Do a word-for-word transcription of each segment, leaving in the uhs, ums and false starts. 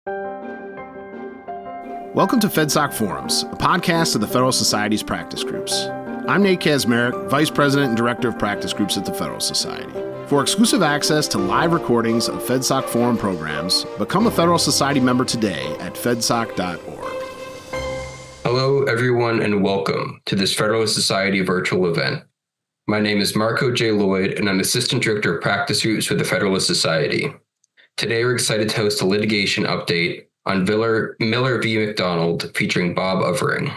Welcome to FedSoc Forums, a podcast of the Federal Society's practice groups. I'm Nate Kazmarek, Vice President and Director of Practice Groups at the Federal Society. For exclusive access to live recordings of FedSoc Forum programs, become a Federal Society member today at fedsoc dot org. Hello, everyone, and welcome to this Federal Society virtual event. My name is Marco J. Lloyd, and I'm Assistant Director of Practice Groups with the Federalist Society. Today, we're excited to host a litigation update on Miller, Miller v. McDonald featuring Bob Overing.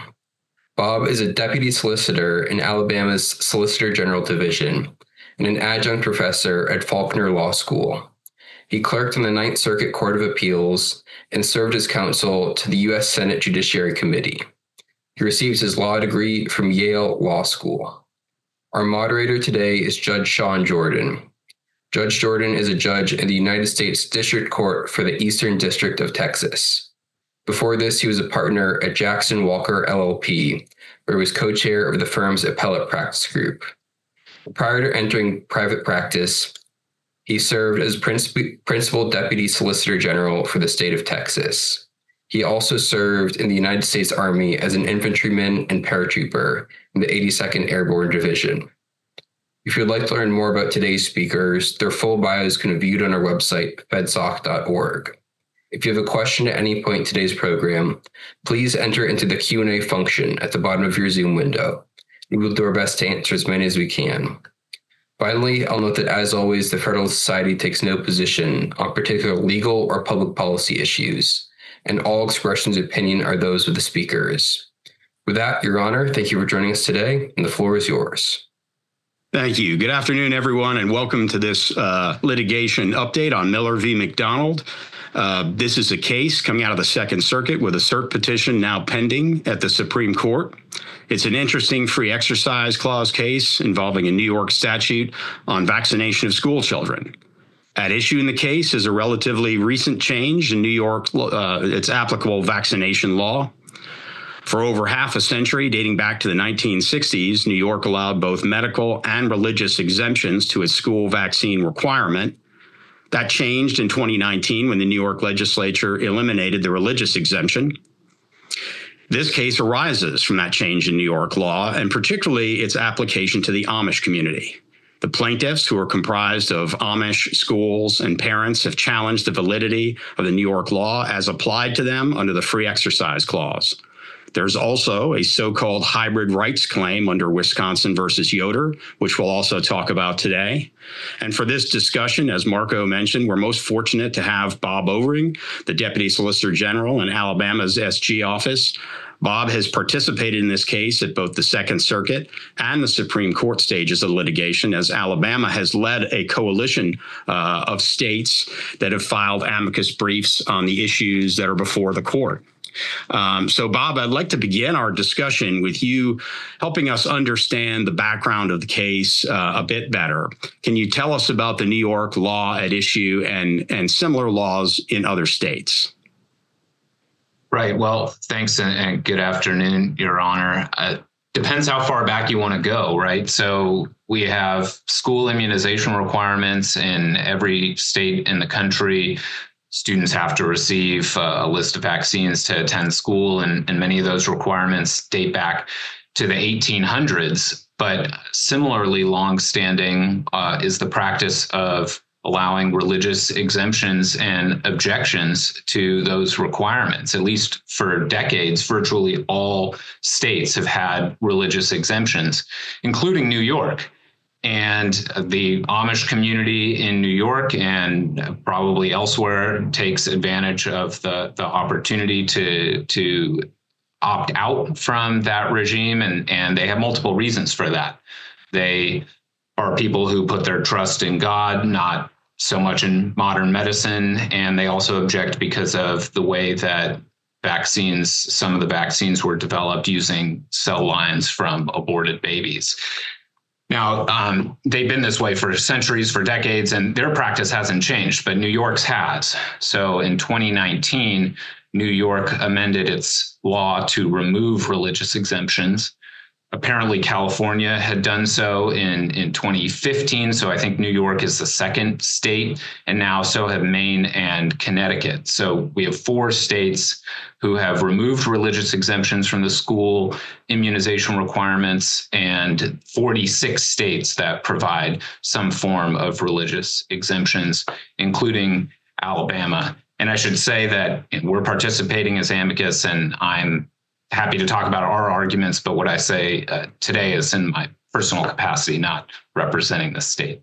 Bob is a deputy solicitor in Alabama's Solicitor General Division and an adjunct professor at Faulkner Law School. He clerked on the Ninth Circuit Court of Appeals and served as counsel to the U S Senate Judiciary Committee. He receives his law degree from Yale Law School. Our moderator today is Judge Sean Jordan. Judge Jordan is a judge in the United States District Court for the Eastern District of Texas. Before this, he was a partner at Jackson Walker L L P, where he was co-chair of the firm's appellate practice group. Prior to entering private practice, he served as Princip- Principal Deputy Solicitor General for the state of Texas. He also served in the United States Army as an infantryman and paratrooper in the eighty-second Airborne Division. If you'd like to learn more about today's speakers, their full bios can be viewed on our website, fedsoc dot org. If you have a question at any point in today's program, please enter into the Q and A function at the bottom of your Zoom window. We will do our best to answer as many as we can. Finally, I'll note that, as always, the Federal Society takes no position on particular legal or public policy issues, and all expressions of opinion are those of the speakers. With that, Your Honor, thank you for joining us today, and the floor is yours. Thank you. Good afternoon, everyone, and welcome to this uh, litigation update on Miller v. McDonald. Uh, this is a case coming out of the Second Circuit with a cert petition now pending at the Supreme Court. It's an interesting free exercise clause case involving a New York statute on vaccination of school children. At issue in the case is a relatively recent change in New York, uh, its applicable vaccination law. For over half a century, dating back to the nineteen sixties, New York allowed both medical and religious exemptions to its school vaccine requirement. That changed in twenty nineteen when the New York legislature eliminated the religious exemption. This case arises from that change in New York law, and particularly its application to the Amish community. The plaintiffs, who are comprised of Amish schools and parents, have challenged the validity of the New York law as applied to them under the free exercise clause. There's also a so-called hybrid rights claim under Wisconsin versus Yoder, which we'll also talk about today. And for this discussion, as Marco mentioned, we're most fortunate to have Bob Overing, the Deputy Solicitor General in Alabama's S G office. Bob has participated in this case at both the Second Circuit and the Supreme Court stages of litigation, as Alabama has led a coalition uh, of states that have filed amicus briefs on the issues that are before the court. Um, so, Bob, I'd like to begin our discussion with you helping us understand the background of the case uh, a bit better. Can you tell us about the New York law at issue and, and similar laws in other states? Right. Well, thanks and, and good afternoon, Your Honor. Uh, depends how far back you want to go, right? So we have school immunization requirements in every state in the country. Students have to receive a list of vaccines to attend school, and, and many of those requirements date back to the eighteen hundreds. But similarly longstanding uh, is the practice of allowing religious exemptions and objections to those requirements. At least for decades, virtually all states have had religious exemptions, including New York. And the Amish community in New York and probably elsewhere takes advantage of the, the opportunity to, to opt out from that regime. And, and they have multiple reasons for that. They are people who put their trust in God, not so much in modern medicine. And they also object because of the way that vaccines, some of the vaccines were developed using cell lines from aborted babies. Now, um, they've been this way for centuries, for decades, and their practice hasn't changed, but New York's has. So in twenty nineteen, New York amended its law to remove religious exemptions. Apparently, California had done so in, in twenty fifteen. So I think New York is the second state, and now so have Maine and Connecticut. So we have four states who have removed religious exemptions from the school immunization requirements, and forty-six states that provide some form of religious exemptions, including Alabama. And I should say that we're participating as amicus, and I'm happy to talk about our arguments, but what I say uh, today is in my personal capacity, not representing the state.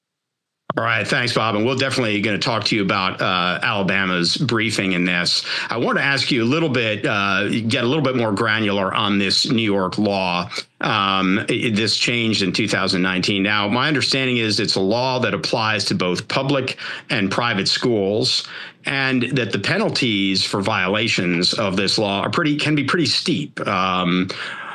All right. Thanks, Bob. And we're definitely going to talk to you about uh, Alabama's briefing in this. I want to ask you a little bit, uh, get a little bit more granular on this New York law. Um, it, this changed in two thousand nineteen. Now, my understanding is it's a law that applies to both public and private schools, and that the penalties for violations of this law are pretty can be pretty steep. Um,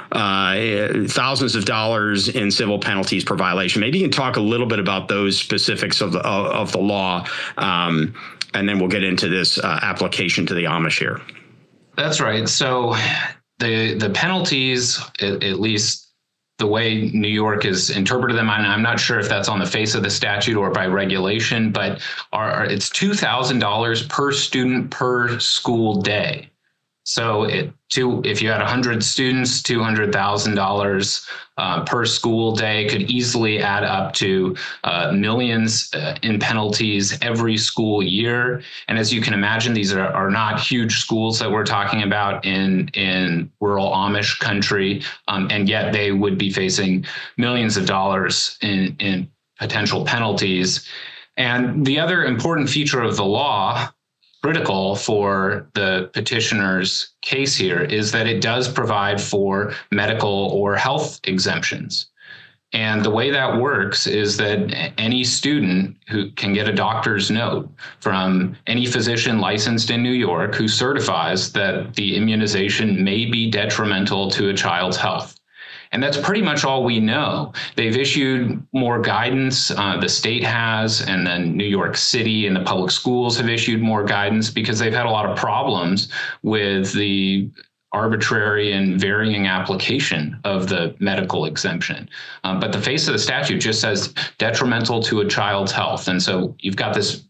Uh, thousands of dollars in civil penalties per violation. Maybe you can talk a little bit about those specifics of the of, of the law, um, and then we'll get into this uh, application to the Amish here. That's right. So the the penalties, at, at least the way New York has interpreted them, and I'm not sure if that's on the face of the statute or by regulation, but are, it's two thousand dollars per student per school day. So it, two, if you had one hundred students, two hundred thousand dollars uh, per school day could easily add up to uh, millions uh, in penalties every school year. And as you can imagine, these are, are not huge schools that we're talking about in, in rural Amish country, um, and yet they would be facing millions of dollars in, in potential penalties. And the other important feature of the law, critical for the petitioner's case here, is that it does provide for medical or health exemptions. And the way that works is that any student who can get a doctor's note from any physician licensed in New York who certifies that the immunization may be detrimental to a child's health. And that's pretty much all we know. They've issued more guidance, uh, the state has, and then New York City and the public schools have issued more guidance because they've had a lot of problems with the arbitrary and varying application of the medical exemption. Um, but the face of the statute just says detrimental to a child's health. And so you've got this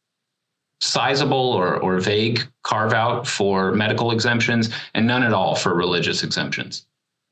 sizable or, or vague carve out for medical exemptions and none at all for religious exemptions.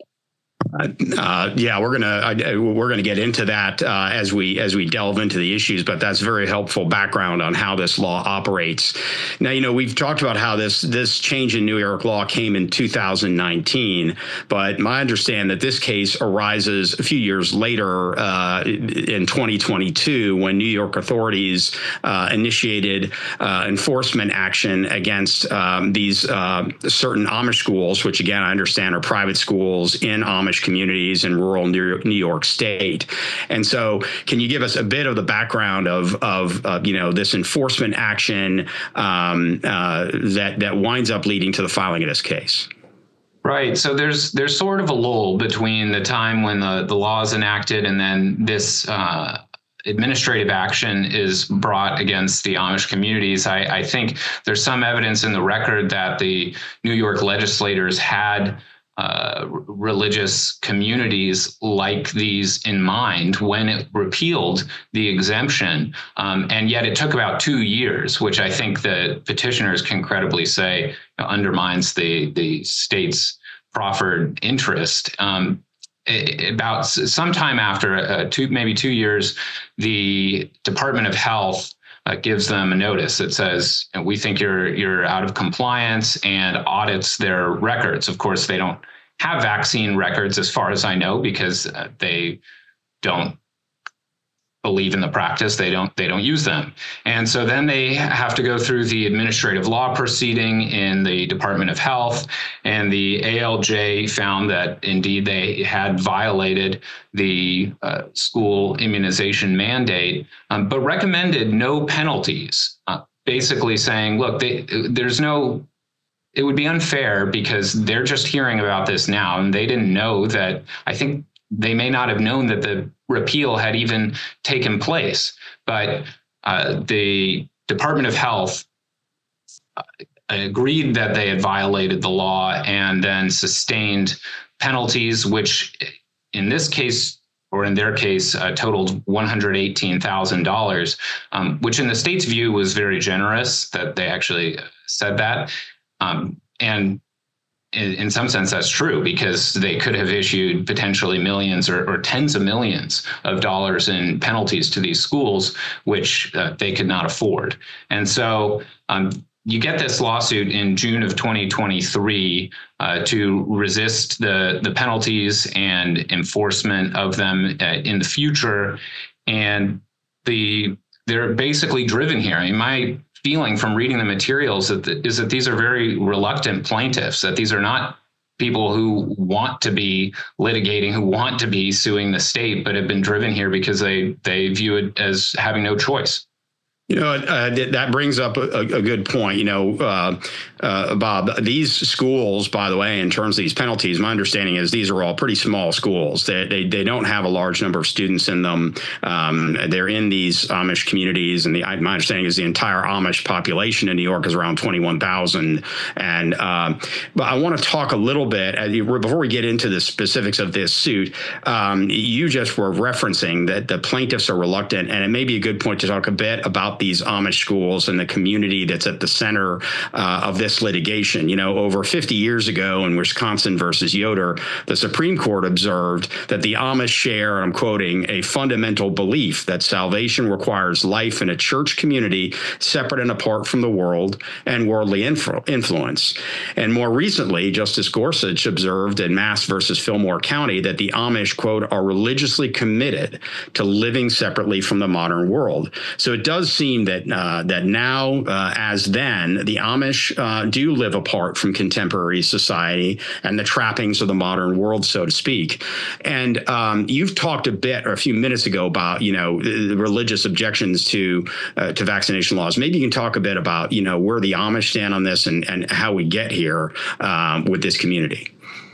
Uh, yeah, we're gonna uh, we're gonna get into that uh, as we as we delve into the issues, but that's very helpful background on how this law operates. Now, you know, we've talked about how this this change in New York law came in two thousand nineteen, but my understanding that this case arises a few years later uh, in twenty twenty-two when New York authorities uh, initiated uh, enforcement action against um, these uh, certain Amish schools, which again I understand are private schools in Amish communities in rural New York State. And so can you give us a bit of the background of, of uh, you know, this enforcement action um, uh, that, that winds up leading to the filing of this case? Right. So there's there's sort of a lull between the time when the, the law is enacted and then this uh, administrative action is brought against the Amish communities. I, I think there's some evidence in the record that the New York legislators had Uh, religious communities like these in mind when it repealed the exemption. Um, and yet it took about two years, which I think the petitioners can credibly say you know, undermines the, the state's proffered interest. Um, it, about sometime after uh, two, maybe two years, the Department of Health Uh, gives them a notice that says, you know, we think you're you're out of compliance, and audits their records. Of course, they don't have vaccine records as far as I know because uh, they don't believe in the practice. They don't they don't use them. And so then they have to go through the administrative law proceeding in the Department of Health, and the A L J found that indeed they had violated the uh, school immunization mandate, um, but recommended no penalties, uh, basically saying, look, they, there's no, it would be unfair because they're just hearing about this now, and they didn't know that, I think they may not have known that the repeal had even taken place, but uh, the Department of Health agreed that they had violated the law and then sustained penalties, which in this case, or in their case, uh, totaled one hundred eighteen thousand dollars, um, which in the state's view was very generous that they actually said that. Um, and in, in some sense, that's true, because they could have issued potentially millions or, or tens of millions of dollars in penalties to these schools, which uh, they could not afford. And so um, you get this lawsuit in June of twenty twenty-three uh, to resist the, the penalties and enforcement of them uh, in the future. And the they're basically driven here. I mean, my feeling from reading the materials that the, is that these are very reluctant plaintiffs, that these are not people who want to be litigating, who want to be suing the state, but have been driven here because they, they view it as having no choice. You know, uh, that brings up a, a good point. You know, uh, uh, Bob, these schools, by the way, in terms of these penalties, my understanding is these are all pretty small schools. They they, they don't have a large number of students in them. Um, they're in these Amish communities, and the, my understanding is the entire Amish population in New York is around twenty-one thousand. And um, but I want to talk a little bit uh, before we get into the specifics of this suit. Um, you just were referencing that the plaintiffs are reluctant, and it may be a good point to talk a bit about these Amish schools and the community that's at the center uh, of this litigation. You know, over fifty years ago in Wisconsin versus Yoder, the Supreme Court observed that the Amish share, I'm quoting, a fundamental belief that salvation requires life in a church community separate and apart from the world and worldly influ- influence. And more recently, Justice Gorsuch observed in Mass versus Fillmore County that the Amish, quote, are religiously committed to living separately from the modern world. So it does seem that uh, that now, uh, as then, the Amish uh, do live apart from contemporary society and the trappings of the modern world, so to speak. And um, you've talked a bit, or a few minutes ago, about you know the religious objections to uh, to vaccination laws. Maybe you can talk a bit about you know where the Amish stand on this and and how we get here um, with this community.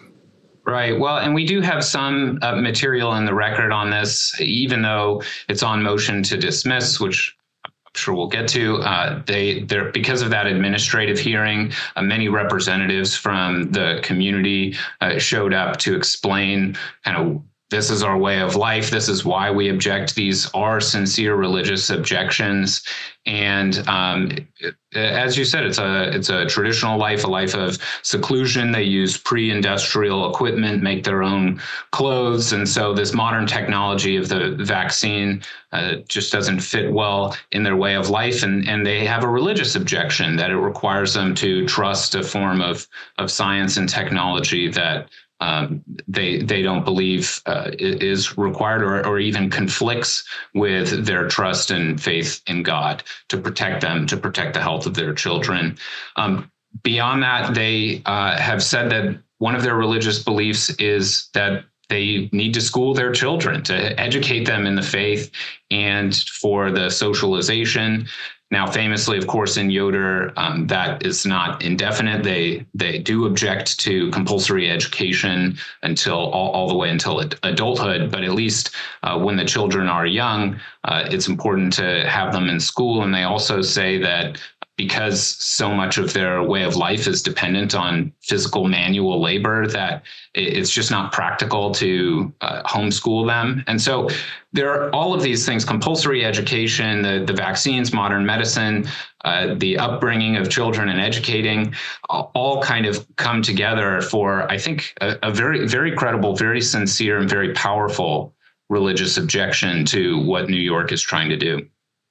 Right. Well, and we do have some uh, material in the record on this, even though it's on motion to dismiss, which sure we'll get to. Uh, they, they're because of that administrative hearing, uh, many representatives from the community uh, showed up to explain kind of this is our way of life. This is why we object. These are sincere religious objections. And um, as you said, it's a it's a traditional life, a life of seclusion. They use pre-industrial equipment, make their own clothes. And so this modern technology of the vaccine uh, just doesn't fit well in their way of life. And, and they have a religious objection that it requires them to trust a form of, of science and technology that Um, they they don't believe uh, is required or, or even conflicts with their trust and faith in God to protect them, to protect the health of their children. Um, beyond that, they uh, have said that one of their religious beliefs is that they need to school their children, to educate them in the faith and for the socialization. Now, famously, of course, in Yoder, um, that is not indefinite. They they do object to compulsory education until all, all the way until adulthood. But at least uh, when the children are young, uh, it's important to have them in school. And they also say that because so much of their way of life is dependent on physical manual labor, that it's just not practical to uh, homeschool them. And so there are all of these things: compulsory education, the, the vaccines, modern medicine, uh, the upbringing of children and educating, all kind of come together for, I think, a, a very, very credible, very sincere, and very powerful religious objection to what New York is trying to do.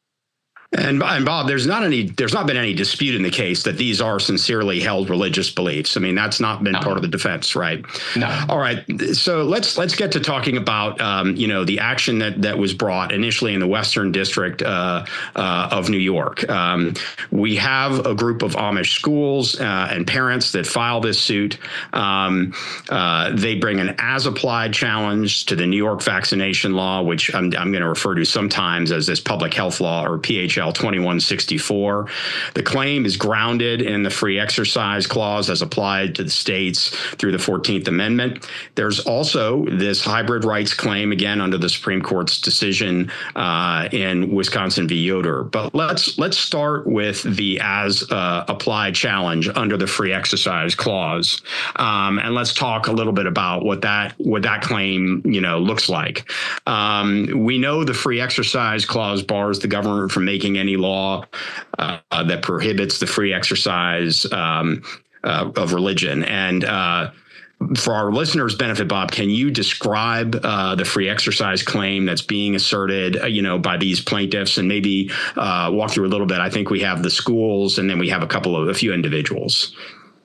And, and Bob, there's not any, there's not been any dispute in the case that these are sincerely held religious beliefs. I mean, that's not been no. part of the defense, right? No. All right. So let's let's get to talking about, um, you know, the action that that was brought initially in the Western District uh, uh, of New York. Um, we have a group of Amish schools uh, and parents that file this suit. Um, uh, they bring an as-applied challenge to the New York vaccination law, which I'm, I'm going to refer to sometimes as this public health law, or P H L L twenty-one sixty-four. The claim is grounded in the Free Exercise Clause as applied to the states through the fourteenth Amendment. There's also this hybrid rights claim, again, under the Supreme Court's decision uh, in Wisconsin v. Yoder. But let's let's start with the as uh, applied challenge under the Free Exercise Clause, um, and let's talk a little bit about what that what that claim you know looks like. Um, we know the Free Exercise Clause bars the government from making any law uh, that prohibits the free exercise um, uh, of religion. And uh, for our listeners' benefit, Bob, can you describe uh, the free exercise claim that's being asserted, uh, you know, by these plaintiffs, and maybe uh, walk through a little bit? I think we have the schools, and then we have a couple of a few individuals.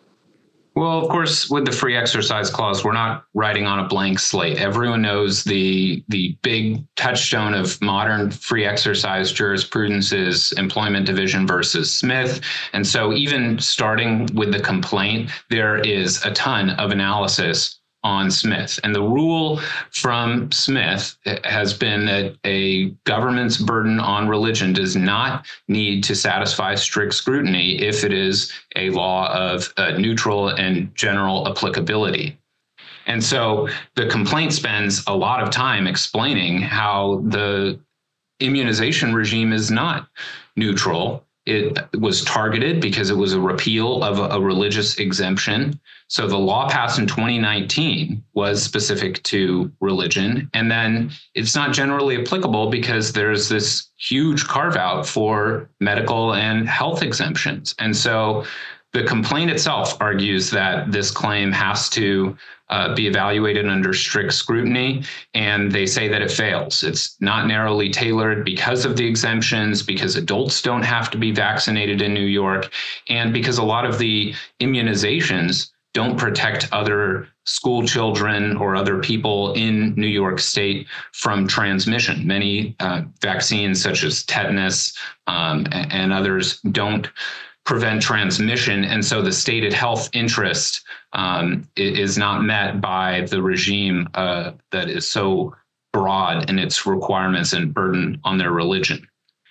Well, of course, with the Free Exercise Clause, we're not writing on a blank slate. Everyone knows the the big touchstone of modern free exercise jurisprudence is Employment Division versus Smith. And so even starting with the complaint, there is a ton of analysis on Smith. And the rule from Smith has been that a government's burden on religion does not need to satisfy strict scrutiny if it is a law of uh, neutral and general applicability. And so the complaint spends a lot of time explaining how the immunization regime is not neutral. It was targeted because it was a repeal of a, a religious exemption. So the law passed in twenty nineteen was specific to religion. And then it's not generally applicable because there's this huge carve out for medical and health exemptions. And so the complaint itself argues that this claim has to uh, be evaluated under strict scrutiny, and they say that it fails. It's not narrowly tailored because of the exemptions, because adults don't have to be vaccinated in New York, and because a lot of the immunizations don't protect other school children or other people in New York State from transmission. Many uh, vaccines, such as tetanus um, and, and others, don't prevent transmission. And so the stated health interest um, is not met by the regime uh, that is so broad in its requirements and burden on their religion.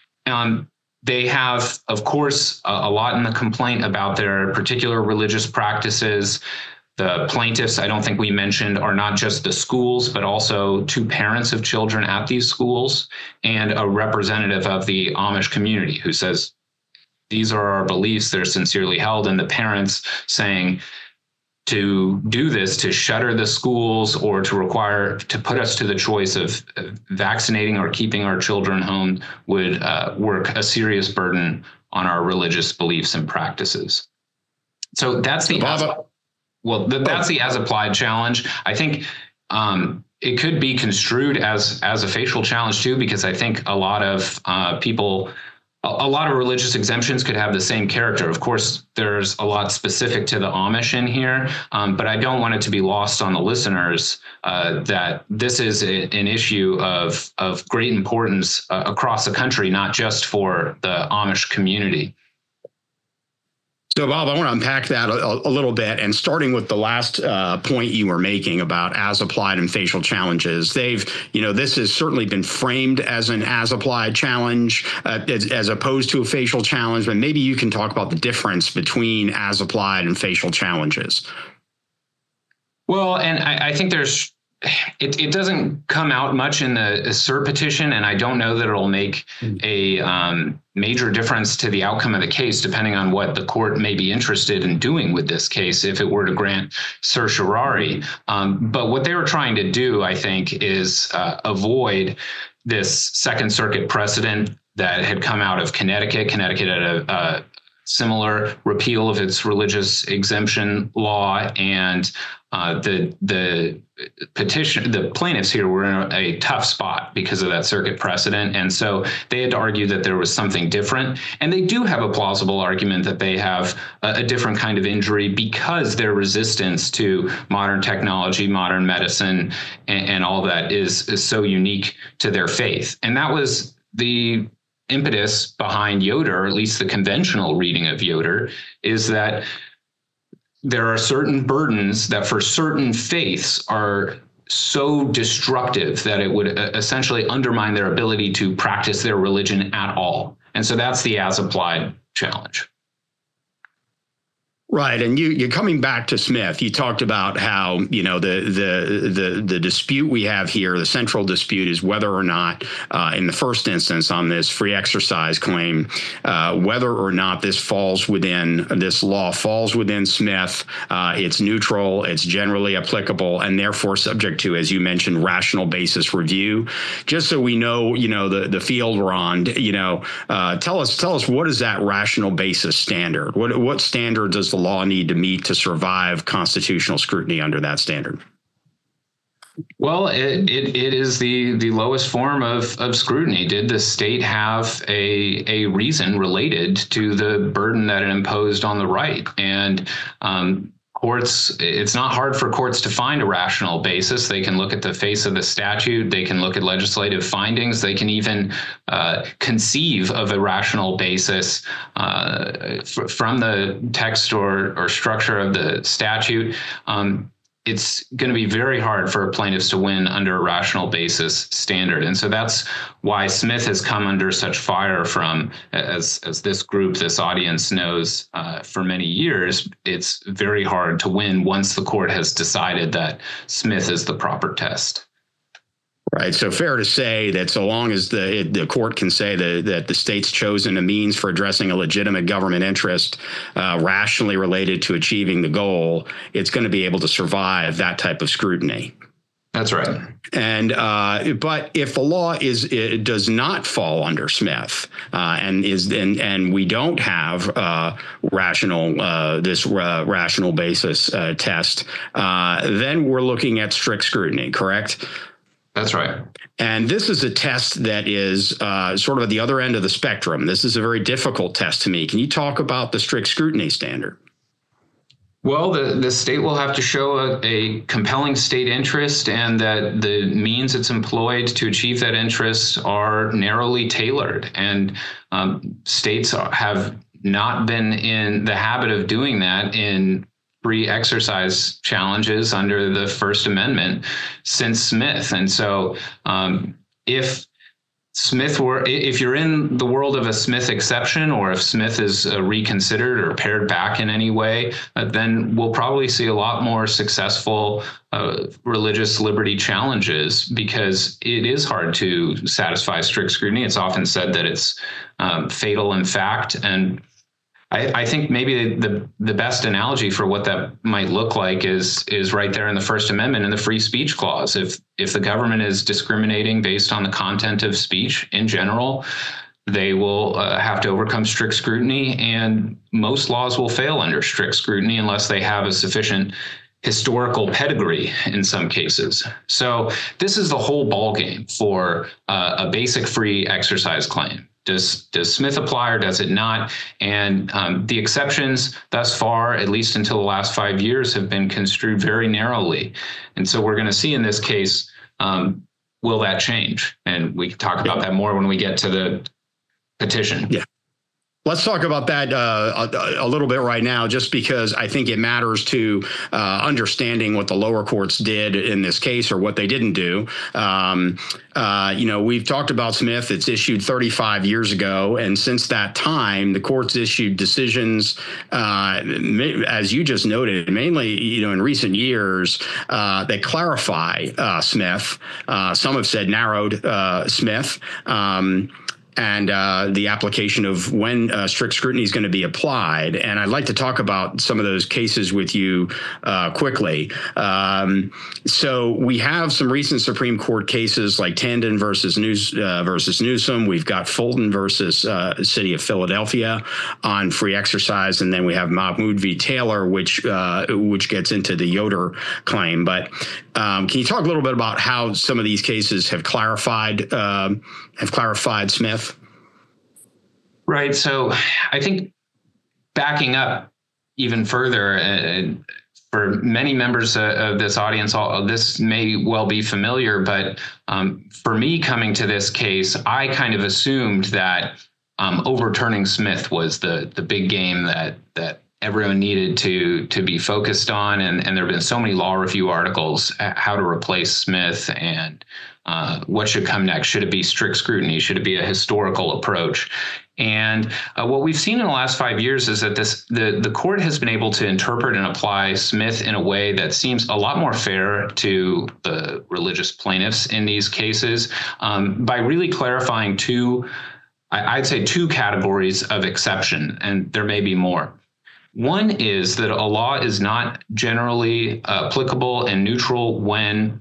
Um, they have, of course, a, a lot in the complaint about their particular religious practices. The plaintiffs, I don't think we mentioned, are not just the schools, but also two parents of children at these schools and a representative of the Amish community who says, these are our beliefs, they're sincerely held, and the parents saying to do this, to shutter the schools or to require, to put us to the choice of vaccinating or keeping our children home would uh, work a serious burden on our religious beliefs and practices. So that's the, as, well, the, that's the as applied challenge. I think um, it could be construed as, as a facial challenge too, because I think a lot of uh, people A lot of religious exemptions could have the same character. Of course, there's a lot specific to the Amish in here, um, but I don't want it to be lost on the listeners uh, that this is a, an issue of, of great importance uh, across the country, not just for the Amish community. So, Bob, I want to unpack that a, a little bit, and starting with the last uh, point you were making about as applied and facial challenges. They've, you know, this has certainly been framed as an as applied challenge uh, as, as opposed to a facial challenge, but maybe you can talk about the difference between as applied and facial challenges. Well, and I, I think there's, It, it doesn't come out much in the cert petition, and I don't know that it'll make a um, major difference to the outcome of the case, depending on what the court may be interested in doing with this case if it were to grant certiorari. Um, but what they were trying to do, I think, is uh, avoid this Second Circuit precedent that had come out of Connecticut. Connecticut had a, a similar repeal of its religious exemption law, and uh, the the petition, the plaintiffs here were in a, a tough spot because of that circuit precedent, and so they had to argue that there was something different. And they do have a plausible argument that they have a, a different kind of injury because their resistance to modern technology, modern medicine, and, and all that is is so unique to their faith. And that was the impetus behind Yoder, or at least the conventional reading of Yoder, is that there are certain burdens that for certain faiths are so destructive that it would essentially undermine their ability to practice their religion at all. And so that's the as applied challenge. Right, and you you're coming back to Smith. You talked about how you know the the the the dispute we have here. The central dispute is whether or not, uh, in the first instance, on this free exercise claim, uh, whether or not this falls within this law falls within Smith. Uh, it's neutral. It's generally applicable, and therefore subject to, as you mentioned, rational basis review. Just so we know, you know the the field we're on. You know, uh, tell us tell us what is that rational basis standard? What what standard does the law need to meet to survive constitutional scrutiny under that standard? Well, it, it, it is the, the lowest form of, of scrutiny. Did the state have a, a reason related to the burden that it imposed on the right? And um, courts, it's not hard for courts to find a rational basis. They can look at the face of the statute. They can look at legislative findings. They can even uh, conceive of a rational basis uh, f- from the text or, or structure of the statute. Um, it's going to be very hard for plaintiffs to win under a rational basis standard. And so that's why Smith has come under such fire from, as, as this group, this audience knows, uh, for many years. It's very hard to win once the court has decided that Smith is the proper test. Right. So fair to say that so long as the the court can say that, that the state's chosen a means for addressing a legitimate government interest uh, rationally related to achieving the goal, it's going to be able to survive that type of scrutiny. That's right. And uh, but if the law is it does not fall under Smith uh, and is and and we don't have uh, rational uh, this uh, rational basis uh, test, uh, then we're looking at strict scrutiny. Correct? That's right. And this is a test that is uh, sort of at the other end of the spectrum. This is a very difficult test to me. Can you talk about the strict scrutiny standard? Well, the, the state will have to show a, a compelling state interest and that the means it's employed to achieve that interest are narrowly tailored. And um, states are, have not been in the habit of doing that in free exercise challenges under the First Amendment since Smith. And so um, if Smith were, if you're in the world of a Smith exception, or if Smith is uh, reconsidered or pared back in any way, uh, then we'll probably see a lot more successful uh, religious liberty challenges, because it is hard to satisfy strict scrutiny. It's often said that it's um, fatal in fact. And I, I think maybe the the best analogy for what that might look like is is right there in the First Amendment in the free speech clause. If if the government is discriminating based on the content of speech in general, they will uh, have to overcome strict scrutiny, and most laws will fail under strict scrutiny unless they have a sufficient historical pedigree in some cases. So this is the whole ballgame for uh, a basic free exercise claim. Does does Smith apply or does it not? And um, the exceptions thus far, at least until the last five years, have been construed very narrowly. And so we're going to see in this case, um, will that change? And we can talk about that more when we get to the petition. Yeah. Let's talk about that uh, a, a little bit right now, just because I think it matters to uh, understanding what the lower courts did in this case or what they didn't do. Um, uh, you know, we've talked about Smith. It's issued thirty-five years ago. And since that time, the courts issued decisions, uh, as you just noted, mainly, you know, in recent years uh, that clarify uh, Smith. Uh, some have said narrowed uh, Smith. Um, and uh, the application of when uh, strict scrutiny is going to be applied. And I'd like to talk about some of those cases with you uh, quickly. Um, so we have some recent Supreme Court cases like Tandon versus News uh, versus Newsom. We've got Fulton versus uh, City of Philadelphia on free exercise, and then we have Mahmoud v. Taylor, which uh, which gets into the Yoder claim. But um, can you talk a little bit about how some of these cases have clarified uh, have clarified Smith? Right. So I think backing up even further, uh, for many members uh, of this audience, all, this may well be familiar, but um, for me coming to this case, I kind of assumed that um, overturning Smith was the the big game that that everyone needed to to be focused on. And, and there have been so many law review articles, how to replace Smith and uh, what should come next. Should it be strict scrutiny? Should it be a historical approach? And uh, what we've seen in the last five years is that this the, the court has been able to interpret and apply Smith in a way that seems a lot more fair to the religious plaintiffs in these cases um, by really clarifying two, I'd say two categories of exception, and there may be more. One is that a law is not generally applicable and neutral when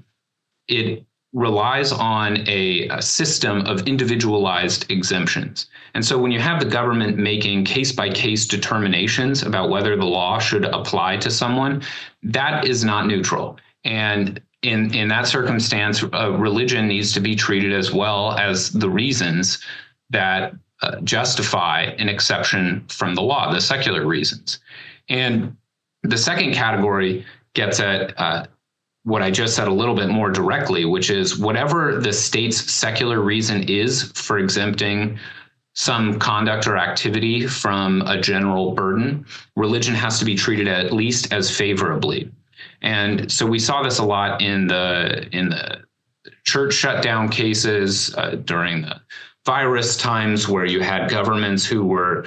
it relies on a, a system of individualized exemptions. And so when you have the government making case-by-case determinations about whether the law should apply to someone, that is not neutral. And in, in that circumstance, uh, religion needs to be treated as well as the reasons that uh, justify an exception from the law, the secular reasons. And the second category gets at uh, what I just said a little bit more directly, which is whatever the state's secular reason is for exempting some conduct or activity from a general burden, religion has to be treated at least as favorably. And so we saw this a lot in the in the church shutdown cases uh, during the virus times, where you had governments who were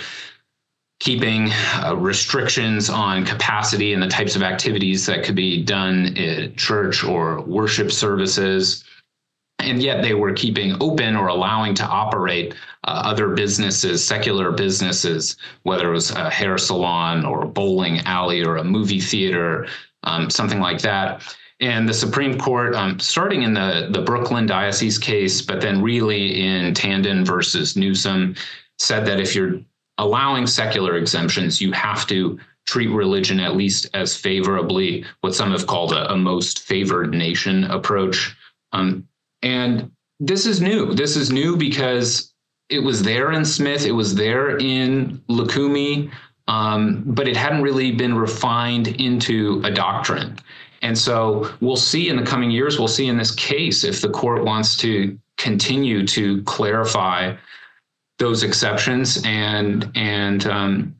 keeping uh, restrictions on capacity and the types of activities that could be done at church or worship services. And yet they were keeping open or allowing to operate uh, other businesses, secular businesses, whether it was a hair salon or a bowling alley or a movie theater, um, something like that. And the Supreme Court, um, starting in the, the Brooklyn Diocese case, but then really in Tandon versus Newsom, said that if you're allowing secular exemptions, you have to treat religion at least as favorably, what some have called a, a most favored nation approach. Um, and this is new. This is new because it was there in Smith, it was there in Lukumi, um, but it hadn't really been refined into a doctrine. And so we'll see in the coming years, we'll see in this case if the court wants to continue to clarify those exceptions and and um,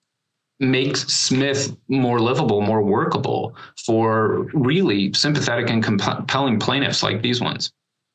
make Smith more livable, more workable for really sympathetic and compelling plaintiffs like these ones.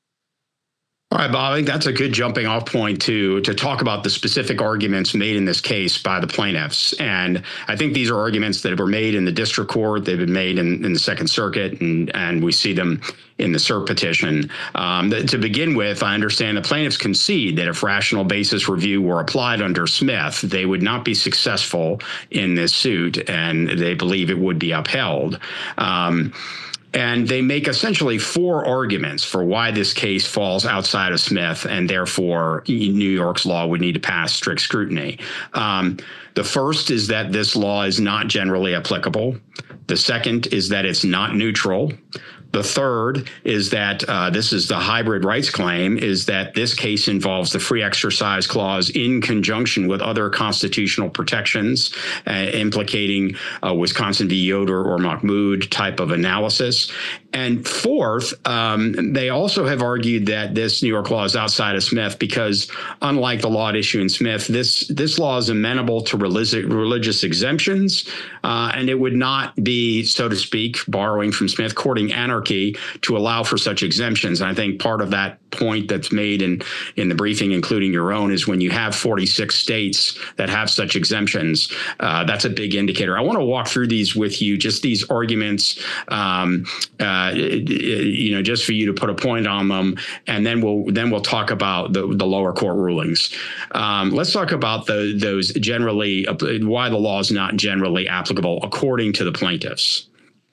All right, Bob, I think that's a good jumping off point to to talk about the specific arguments made in this case by the plaintiffs. And I think these are arguments that were made in the district court. They've been made in, in the Second Circuit, and, and we see them in the cert petition. Um, the, to begin with, I understand the plaintiffs concede that if rational basis review were applied under Smith, they would not be successful in this suit, and they believe it would be upheld. Um, And they make essentially four arguments for why this case falls outside of Smith, and therefore New York's law would need to pass strict scrutiny. Um, the first is that this law is not generally applicable. The second is that it's not neutral. The third is that uh, this is the hybrid rights claim, is that this case involves the free exercise clause in conjunction with other constitutional protections, uh, implicating uh, Wisconsin v. Yoder or Mahmoud type of analysis. And fourth, um, they also have argued that this New York law is outside of Smith because, unlike the law at issue in Smith, this this law is amenable to religious, religious exemptions, uh, and it would not be, so to speak, borrowing from Smith, courting anarchy to allow for such exemptions. And I think part of that point that's made in, in the briefing, including your own, is when you have forty-six states that have such exemptions, uh, that's a big indicator. I want to walk through these with you, just these arguments, um, uh, you know, just for you to put a point on them, and then we'll then we'll talk about the, the lower court rulings. Um, let's talk about the, those generally, why the law is not generally applicable according to the plaintiffs.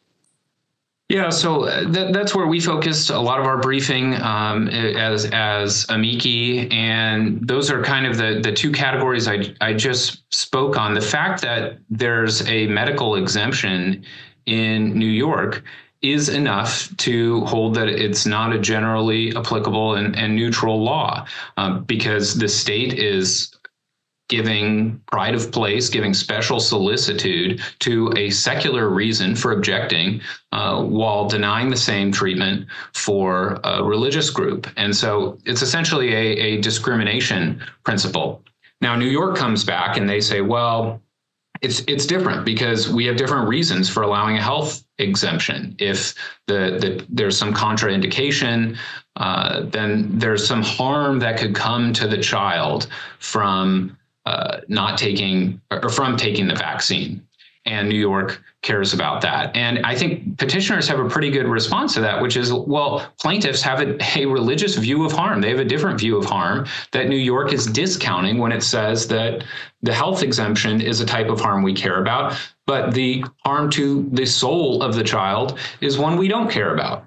Yeah, so that, that's where we focused a lot of our briefing um, as as amici, and those are kind of the, the two categories I, I just spoke on. The fact that there's a medical exemption in New York is enough to hold that it's not a generally applicable and, and neutral law, um, because the state is giving pride of place, giving special solicitude to a secular reason for objecting, uh, while denying the same treatment for a religious group. And so it's essentially a, a discrimination principle. Now, New York comes back and they say, well, it's it's different because we have different reasons for allowing a health exemption. If the, the there's some contraindication, uh, then there's some harm that could come to the child from uh, not taking or from taking the vaccine. And New York cares about that. And I think petitioners have a pretty good response to that, which is, well, plaintiffs have a, a religious view of harm. They have a different view of harm that New York is discounting when it says that the health exemption is a type of harm we care about, but the harm to the soul of the child is one we don't care about.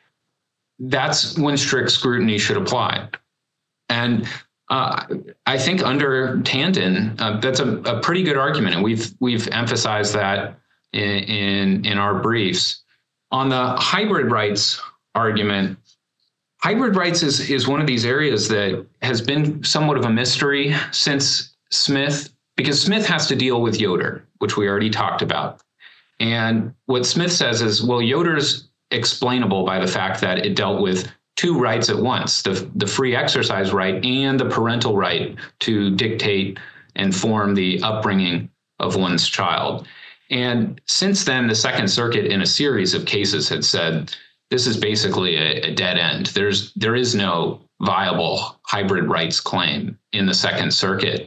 That's when strict scrutiny should apply. And Uh, I think under Tandon, uh, that's a, a pretty good argument, and we've we've emphasized that in, in in our briefs. On the hybrid rights argument, hybrid rights is is one of these areas that has been somewhat of a mystery since Smith, because Smith has to deal with Yoder, which we already talked about. And what Smith says is, well, Yoder's explainable by the fact that it dealt with two rights at once, the, the free exercise right and the parental right to dictate and form the upbringing of one's child. And since then, the Second Circuit in a series of cases had said, this is basically a, a dead end. There's, there is no viable hybrid rights claim in the Second Circuit.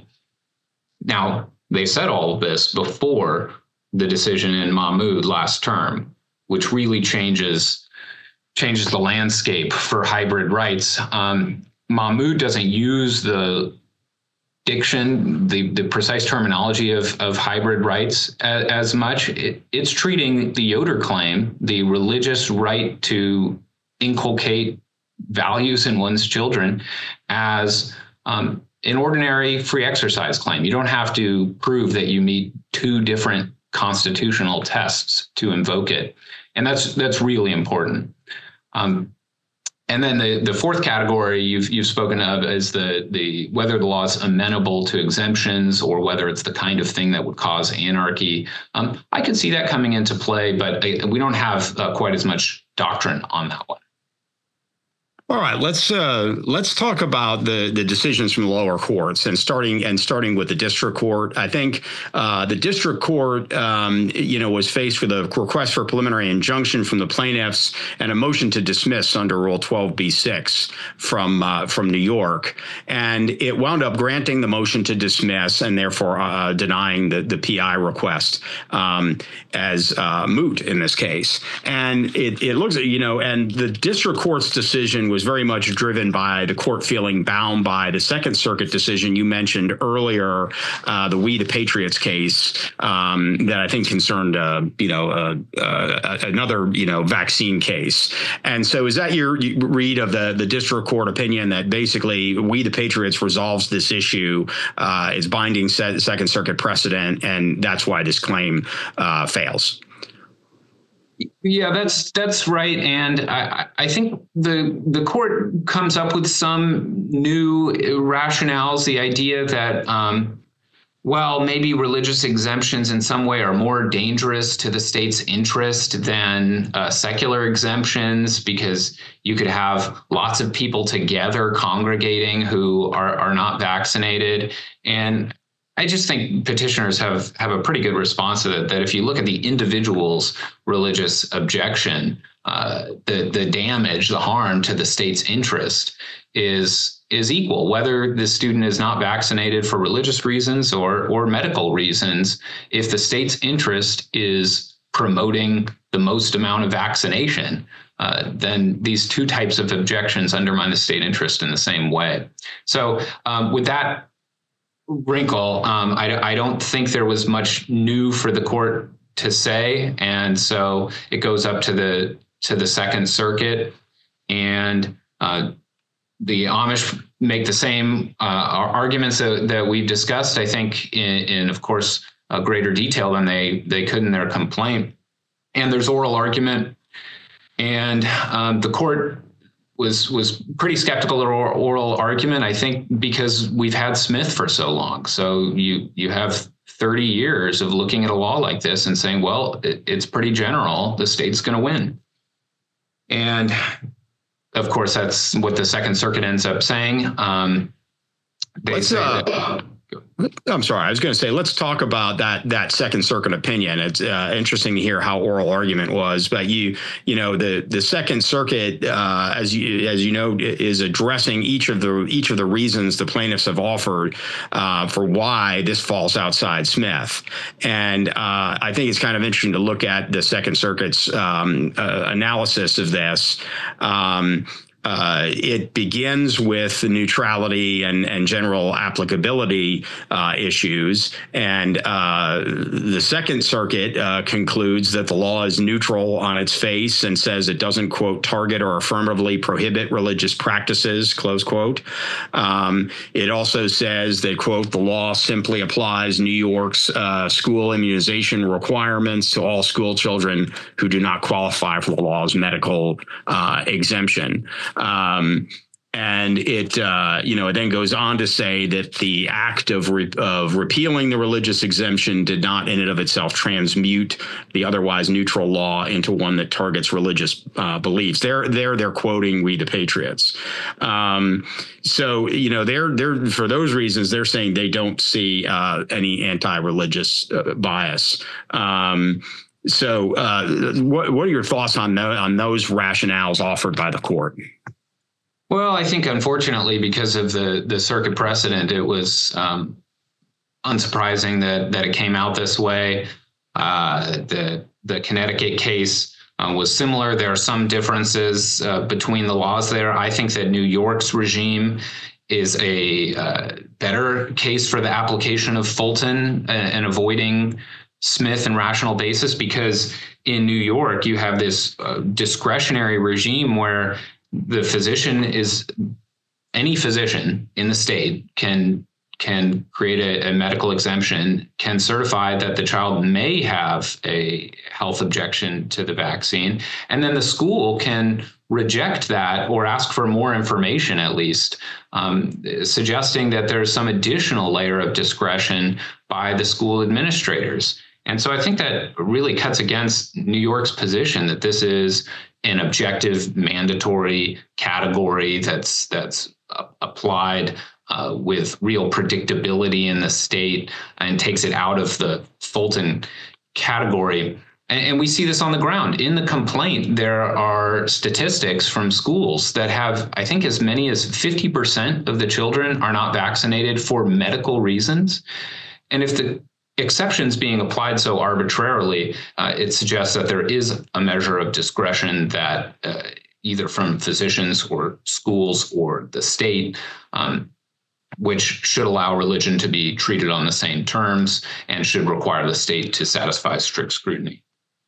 Now, they said all of this before the decision in Mahmoud last term, which really changes changes the landscape for hybrid rights. Um, Mahmoud doesn't use the diction, the, the precise terminology of, of hybrid rights as, as much. It, it's treating the Yoder claim, the religious right to inculcate values in one's children, as um, an ordinary free exercise claim. You don't have to prove that you meet two different constitutional tests to invoke it. And that's that's really important. Um, and then the, the fourth category you've you've spoken of is the the whether the law is amenable to exemptions or whether it's the kind of thing that would cause anarchy. Um, I could see that coming into play, but I, we don't have uh, quite as much doctrine on that one. All right, let's uh, let's talk about the the decisions from the lower courts, and starting and starting with the district court. I think uh, the district court, um, you know, was faced with a request for a preliminary injunction from the plaintiffs and a motion to dismiss under Rule twelve B six from uh, from New York, and it wound up granting the motion to dismiss and therefore uh, denying the the P I request um, as uh, moot in this case. And it it looks at you know, and the district court's decision was very much driven by the court feeling bound by the Second Circuit decision you mentioned earlier, uh, the We the Patriots case um, that I think concerned, uh, you know, uh, uh, another, you know, vaccine case. And so is that your read of the, the district court opinion that basically We the Patriots resolves this issue, uh, is binding Second Circuit precedent, and that's why this claim uh, fails? Yeah, that's that's right, and I, I think the the court comes up with some new rationales. The idea that, um, well, maybe religious exemptions in some way are more dangerous to the state's interest than uh, secular exemptions, because you could have lots of people together congregating who are are not vaccinated. And I just think petitioners have, have a pretty good response to that, that if you look at the individual's religious objection, uh, the, the damage, the harm to the state's interest is, is equal, whether the student is not vaccinated for religious reasons or, or medical reasons. If the state's interest is promoting the most amount of vaccination, uh, then these two types of objections undermine the state interest in the same way. So um, with that wrinkle, um, I, I don't think there was much new for the court to say, and so it goes up to the to the Second Circuit, and uh, the Amish make the same uh, arguments that, that we've discussed, I think, in, in of course, a greater detail than they they could in their complaint. And there's oral argument, and um, the court was was pretty skeptical of oral, oral argument, I think, because we've had Smith for so long. So you you have thirty years of looking at a law like this and saying, well, it, it's pretty general, the state's going to win. And of course, that's what the Second Circuit ends up saying. Um, they let's, say uh, that, I'm sorry. I was going to say, let's talk about that that Second Circuit opinion. It's uh, interesting to hear how oral argument was, but you you know the the Second Circuit, uh, as you as you know, is addressing each of the each of the reasons the plaintiffs have offered uh, for why this falls outside Smith, and uh, I think it's kind of interesting to look at the Second Circuit's um, uh, analysis of this. Um, Uh, it begins with the neutrality and, and general applicability uh, issues. And uh, the Second Circuit uh, concludes that the law is neutral on its face and says it doesn't, quote, target or affirmatively prohibit religious practices, close quote. Um, it also says that, quote, the law simply applies New York's uh, school immunization requirements to all school children who do not qualify for the law's medical uh, exemption. Um, and it, uh, you know, it then goes on to say that the act of re- of repealing the religious exemption did not in and of itself transmute the otherwise neutral law into one that targets religious uh, beliefs. They're, they're, they're quoting We the Patriots. Um, so, you know, they're, they're, for those reasons, they're saying they don't see uh, any anti-religious uh, bias. Um, so uh, what, what are your thoughts on, the, on those rationales offered by the court? Well, I think unfortunately, because of the the circuit precedent, it was um, unsurprising that that it came out this way. Uh, the the Connecticut case uh, was similar. There are some differences uh, between the laws there. I think that New York's regime is a uh, better case for the application of Fulton and, and avoiding Smith and rational basis, because in New York you have this uh, discretionary regime where the physician is any physician in the state can can create a, a medical exemption, can certify that the child may have a health objection to the vaccine, and then the school can reject that or ask for more information, at least, um, suggesting that there's some additional layer of discretion by the school administrators. And so I think that really cuts against New York's position that this is an objective mandatory category that's that's uh, applied uh, with real predictability in the state and takes it out of the Fulton category. And, and we see this on the ground. In the complaint, there are statistics from schools that have, I think, as many as fifty percent of the children are not vaccinated for medical reasons. And if the exceptions being applied so arbitrarily, uh, it suggests that there is a measure of discretion that uh, either from physicians or schools or the state, um, which should allow religion to be treated on the same terms and should require the state to satisfy strict scrutiny.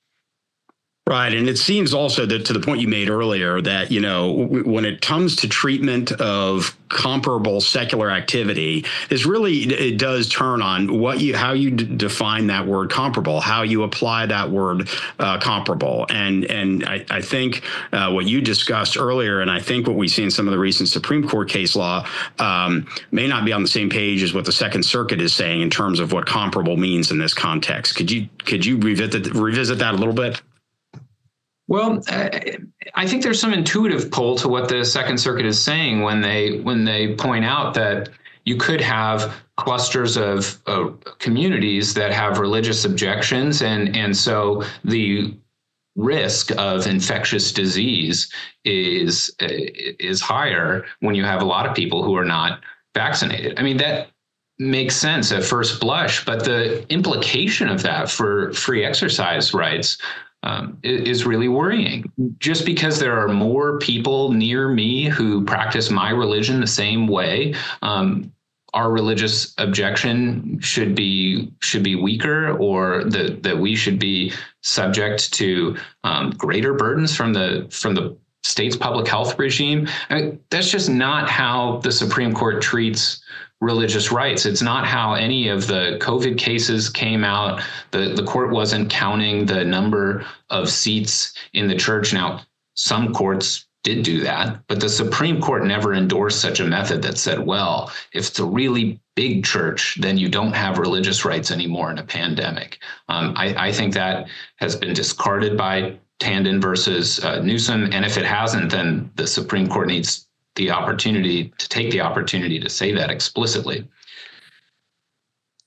Right. And it seems also that, to the point you made earlier, that, you know, when it comes to treatment of comparable secular activity, this really, it does turn on what you, how you d- define that word comparable, how you apply that word uh, comparable. And and I, I think uh, what you discussed earlier, and I think what we see in some of the recent Supreme Court case law, um, may not be on the same page as what the Second Circuit is saying in terms of what comparable means in this context. Could you could you revisit revisit that a little bit? Well, I think there's some intuitive pull to what the Second Circuit is saying when they when they point out that you could have clusters of uh, communities that have religious objections, and and so the risk of infectious disease is is higher when you have a lot of people who are not vaccinated. I mean, that makes sense at first blush, but the implication of that for free exercise rights Um, is really worrying. Just because there are more people near me who practice my religion the same way, um, our religious objection should be should be weaker, or that that we should be subject to um, greater burdens from the from the state's public health regime. I mean, that's just not how the Supreme Court treats religious rights. It's not how any of the COVID cases came out. The, the court wasn't counting the number of seats in the church. Now, some courts did do that, but the Supreme Court never endorsed such a method that said, well, if it's a really big church, then you don't have religious rights anymore in a pandemic. Um, I, I think that has been discarded by Tandon versus uh, Newsom. And if it hasn't, then the Supreme Court needs the opportunity to take the opportunity to say that explicitly.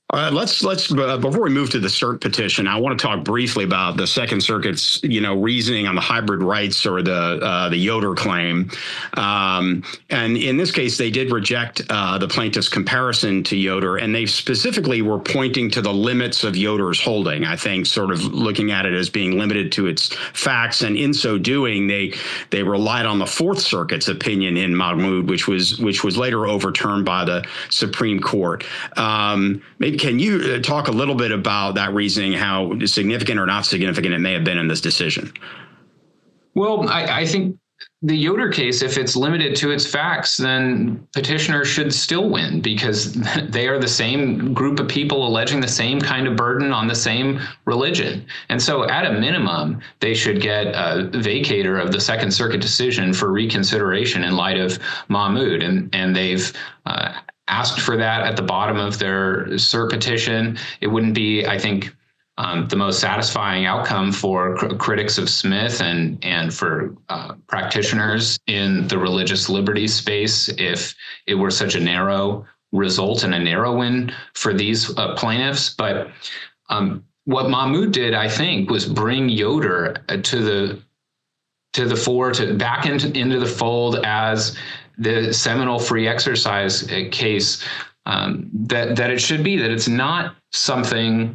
All right, let's let's uh, before we move to the cert petition, I want to talk briefly about the Second Circuit's, you know, reasoning on the hybrid rights or the uh, the Yoder claim. Um, and in this case, they did reject uh, the plaintiff's comparison to Yoder, and they specifically were pointing to the limits of Yoder's holding. I think, sort of looking at it as being limited to its facts, and in so doing, they they relied on the Fourth Circuit's opinion in Mahmoud, which was which was later overturned by the Supreme Court. Um, maybe. Can you talk a little bit about that reasoning, how significant or not significant it may have been in this decision? Well, I, I think the Yoder case, if it's limited to its facts, then petitioners should still win because they are the same group of people alleging the same kind of burden on the same religion. And so at a minimum, they should get a vacator of the Second Circuit decision for reconsideration in light of Mahmoud. And, and they've uh, asked for that at the bottom of their cert petition. It wouldn't be, I think, um, the most satisfying outcome for cr- critics of Smith and and for uh, practitioners in the religious liberties space if it were such a narrow result and a narrow win for these uh, plaintiffs. But um, what Mahmoud did, I think, was bring Yoder to the to the fore, to back into into the fold as the seminal free exercise case um, that that it should be, that it's not something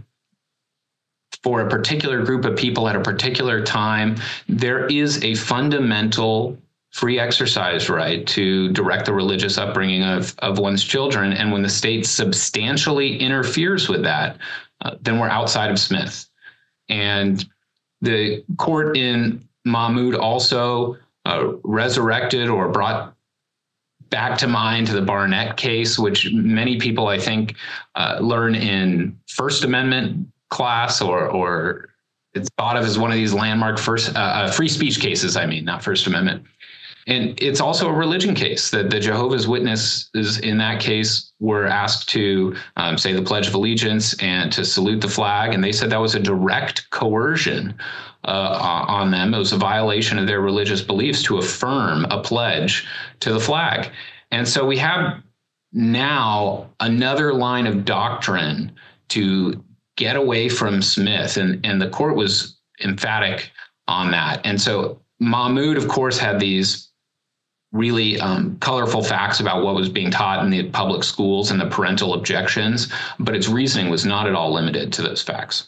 for a particular group of people at a particular time. There is a fundamental free exercise right to direct the religious upbringing of, of one's children. And when the state substantially interferes with that, uh, then we're outside of Smith. And the court in Mahmoud also uh, resurrected or brought back to mind the Barnett case, which many people, I think, uh, learn in First Amendment class, or or it's thought of as one of these landmark first uh, free speech cases. I mean, not First Amendment. And it's also a religion case that the Jehovah's Witnesses in that case were asked to um, say the Pledge of Allegiance and to salute the flag. And they said that was a direct coercion uh, on them. It was a violation of their religious beliefs to affirm a pledge to the flag. And so we have now another line of doctrine to get away from Smith. And, and the court was emphatic on that. And so Mahmoud, of course, had these really um, colorful facts about what was being taught in the public schools and the parental objections, but its reasoning was not at all limited to those facts.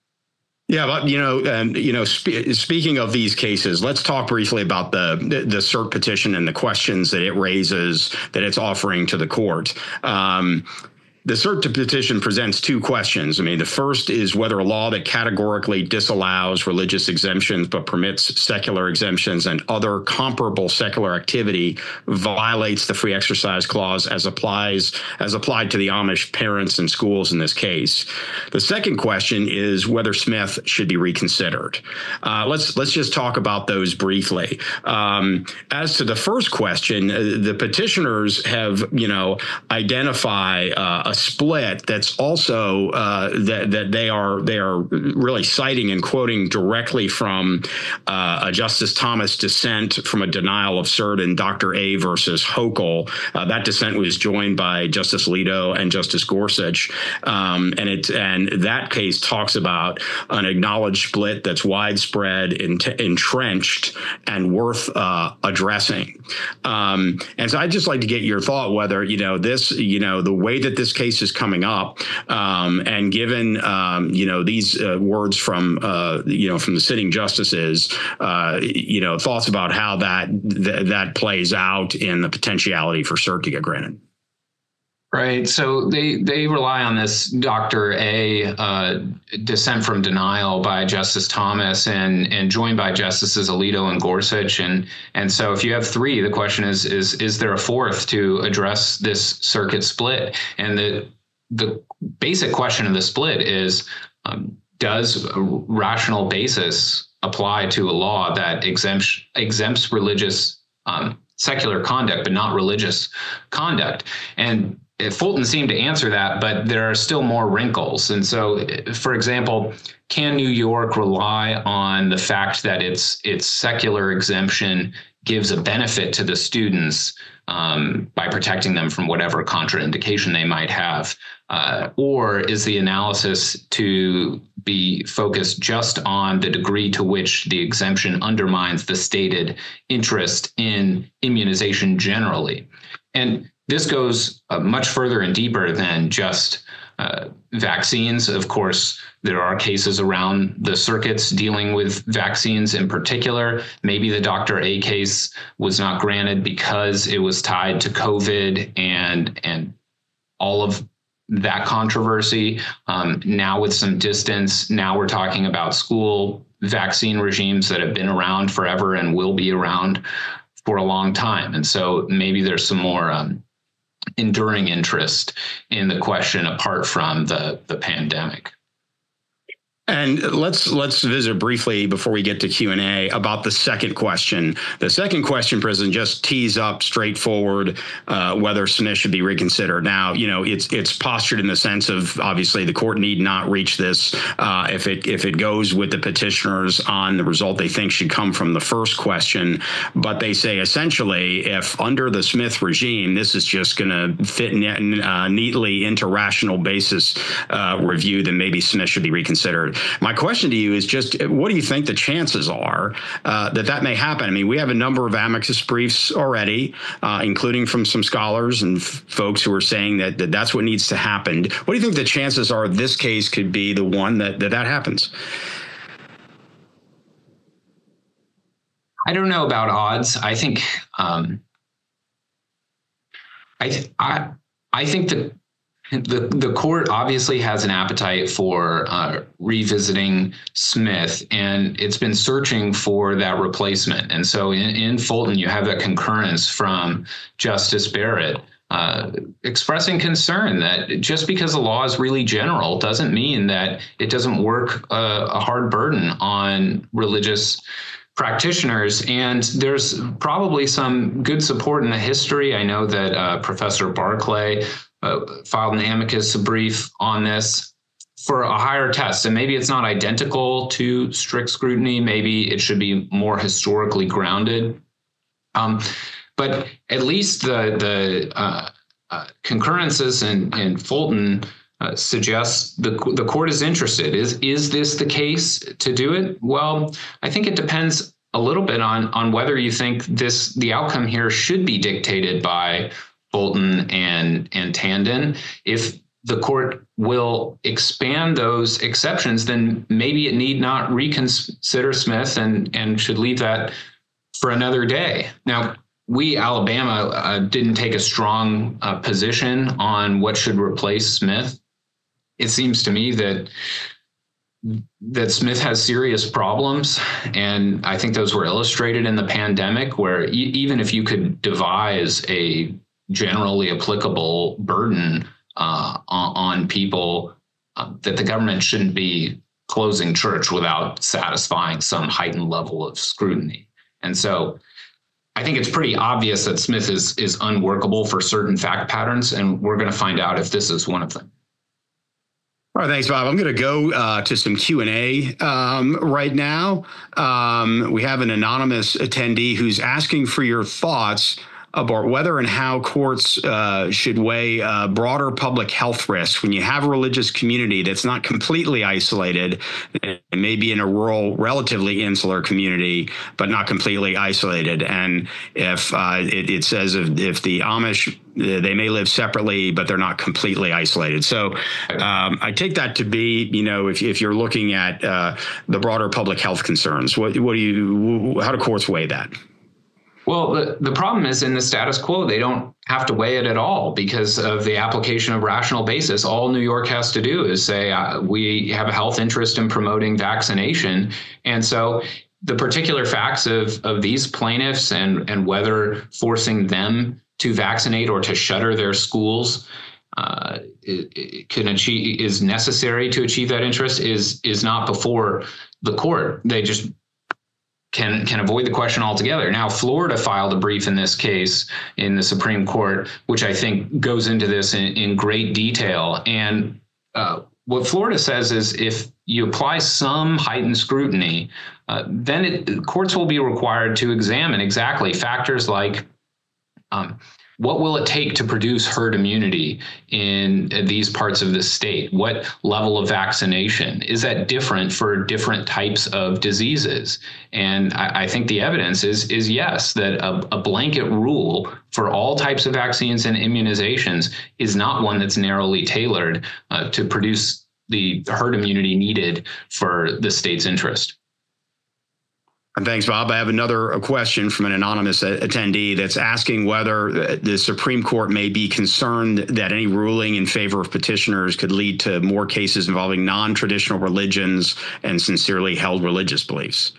Yeah, but you know, and you know, spe- speaking of these cases, let's talk briefly about the, the the cert petition and the questions that it raises, that it's offering to the court. Um, The cert petition presents two questions. I mean, the first is whether a law that categorically disallows religious exemptions but permits secular exemptions and other comparable secular activity violates the free exercise clause as applies as applied to the Amish parents and schools in this case. The second question is whether Smith should be reconsidered. Uh, let's let's just talk about those briefly. Um, as to the first question, uh, the petitioners have, you know, identify uh, a split that's also uh, that that they are they are really citing and quoting directly from uh, a Justice Thomas dissent from a denial of cert in Doctor A versus Hochul. Uh, that dissent was joined by Justice Alito and Justice Gorsuch, um, and it and that case talks about an acknowledged split that's widespread, ent- entrenched, and worth uh, addressing. Um, and so I'd just like to get your thought whether you know this you know the way that this case is coming up, um, and given um, you know these uh, words from uh, you know from the sitting justices, uh, you know thoughts about how that th- that plays out in the potentiality for cert to get granted. Right. So they they rely on this Doctor A uh, dissent from denial by Justice Thomas and and joined by Justices Alito and Gorsuch. And and so if you have three, the question is is is there a fourth to address this circuit split? And the the basic question of the split is, um, does a rational basis apply to a law that exempts exempts religious um, secular conduct, but not religious conduct? And Fulton seemed to answer that, but there are still more wrinkles. And so, for example, can New York rely on the fact that its its secular exemption gives a benefit to the students um, by protecting them from whatever contraindication they might have Uh, or is the analysis to be focused just on the degree to which the exemption undermines the stated interest in immunization generally? And this goes uh, much further and deeper than just uh, vaccines. Of course, there are cases around the circuits dealing with vaccines in particular. Maybe the Doctor A case was not granted because it was tied to COVID and, and all of that controversy. Um, now with some distance, now we're talking about school vaccine regimes that have been around forever and will be around for a long time. And so maybe there's some more um, enduring interest in the question apart from the, the pandemic. And let's let's visit briefly before we get to Q and A about the second question. The second question, President, just tees up straightforward uh, whether Smith should be reconsidered. Now, you know, it's it's postured in the sense of obviously the court need not reach this uh, if it if it goes with the petitioners on the result they think should come from the first question. But they say essentially, if under the Smith regime, this is just going to fit ne- uh, neatly into rational basis uh, review, then maybe Smith should be reconsidered. My question to you is just, what do you think the chances are uh, that that may happen? I mean, we have a number of amicus briefs already, uh, including from some scholars and f- folks who are saying that, that that's what needs to happen. What do you think the chances are this case could be the one that that, that happens? I don't know about odds. I think um, I, th- I I think that The the court obviously has an appetite for uh, revisiting Smith, and it's been searching for that replacement. And so in, in Fulton, you have that concurrence from Justice Barrett uh, expressing concern that just because the law is really general doesn't mean that it doesn't work uh, a hard burden on religious practitioners. And there's probably some good support in the history. I know that uh, Professor Barclay Uh, filed an amicus brief on this for a higher test. And maybe it's not identical to strict scrutiny. Maybe it should be more historically grounded. Um, but at least the, the uh, uh, concurrences in, in Fulton uh, suggest the, the court is interested. Is, is this the case to do it? Well, I think it depends a little bit on, on whether you think this the outcome here should be dictated by Fulton and, and Tandon. If the court will expand those exceptions, then maybe it need not reconsider Smith and, and should leave that for another day. Now, we, Alabama, uh, didn't take a strong uh, position on what should replace Smith. It seems to me that that Smith has serious problems, and I think those were illustrated in the pandemic, where e- even if you could devise a generally applicable burden uh, on, on people, uh, that the government shouldn't be closing church without satisfying some heightened level of scrutiny. And so I think it's pretty obvious that Smith is, is unworkable for certain fact patterns, and we're going to find out if this is one of them. All right, thanks, Bob. I'm going to go uh, to some Q and A um, right now. Um, we have an anonymous attendee who's asking for your thoughts about whether and how courts uh, should weigh uh, broader public health risks when you have a religious community that's not completely isolated, and maybe in a rural, relatively insular community, but not completely isolated. And if uh, it, it says if, if the Amish, they may live separately, but they're not completely isolated. So um, I take that to be, you know, if, if you're looking at uh, the broader public health concerns, what, what do you, how do courts weigh that? Well, the, the problem is in the status quo, they don't have to weigh it at all because of the application of rational basis. All New York has to do is say, uh, we have a health interest in promoting vaccination. And so the particular facts of, of these plaintiffs and, and whether forcing them to vaccinate or to shutter their schools uh, it, it can achieve, is necessary to achieve that interest is, is not before the court. They just can can avoid the question altogether. Now, Florida filed a brief in this case in the Supreme Court, which I think goes into this in, in great detail. And uh, what Florida says is if you apply some heightened scrutiny, uh, then it, courts will be required to examine exactly factors like um, what will it take to produce herd immunity in these parts of the state? What level of vaccination? Is that different for different types of diseases? And I, I think the evidence is, is yes, that a, a blanket rule for all types of vaccines and immunizations is not one that's narrowly tailored uh, to produce the herd immunity needed for the state's interest. Thanks, Bob. I have another question from an anonymous attendee that's asking whether the Supreme Court may be concerned that any ruling in favor of petitioners could lead to more cases involving non-traditional religions and sincerely held religious beliefs.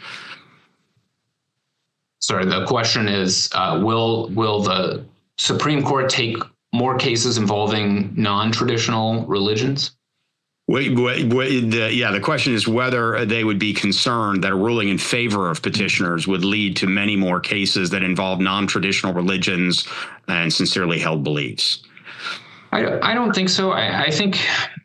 Sorry, the question is, uh, will will the Supreme Court take more cases involving non-traditional religions? Wait, wait, wait, the, yeah, the question is whether they would be concerned that a ruling in favor of petitioners would lead to many more cases that involve non-traditional religions and sincerely held beliefs. I, I don't think so. I, I think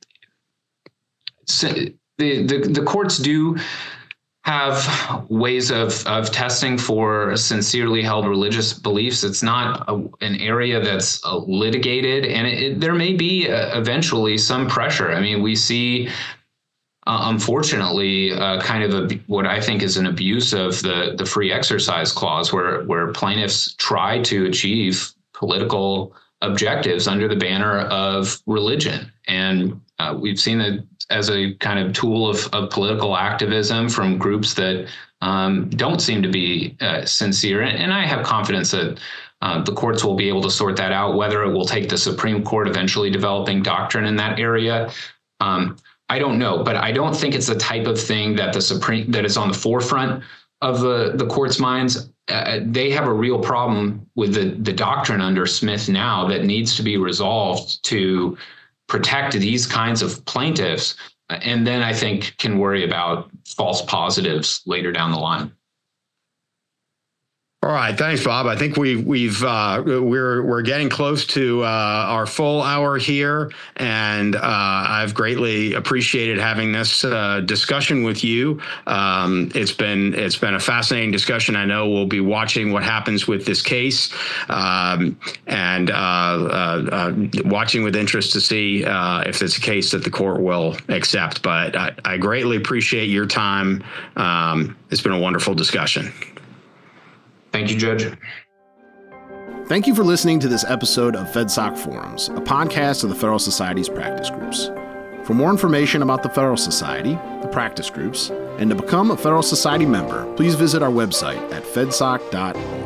the, the the courts do have ways of, of testing for sincerely held religious beliefs. It's not a, an area that's uh, litigated, and it, it, there may be uh, eventually some pressure. I mean, we see, uh, unfortunately, uh, kind of a, what I think is an abuse of the, the free exercise clause, where, where plaintiffs try to achieve political objectives under the banner of religion. And uh, we've seen that as a kind of tool of, of political activism from groups that um, don't seem to be uh, sincere. And I have confidence that uh, the courts will be able to sort that out, whether it will take the Supreme Court eventually developing doctrine in that area. Um, I don't know, but I don't think it's the type of thing that the Supreme, that is on the forefront of the, the court's minds. Uh, they have a real problem with the, the doctrine under Smith now that needs to be resolved to protect these kinds of plaintiffs, and then I think can worry about false positives later down the line. All right, thanks, Bob. I think we've we've uh, we're we're getting close to uh, our full hour here, and uh, I've greatly appreciated having this uh, discussion with you. Um, it's been it's been a fascinating discussion. I know we'll be watching what happens with this case, um, and uh, uh, uh, watching with interest to see uh, if it's a case that the court will accept. But I, I greatly appreciate your time. Um, it's been a wonderful discussion. Thank you, Judge. Thank you for listening to this episode of FedSoc Forums, a podcast of the Federal Society's practice groups. For more information about the Federal Society, the practice groups, and to become a Federal Society member, please visit our website at fedsoc dot org.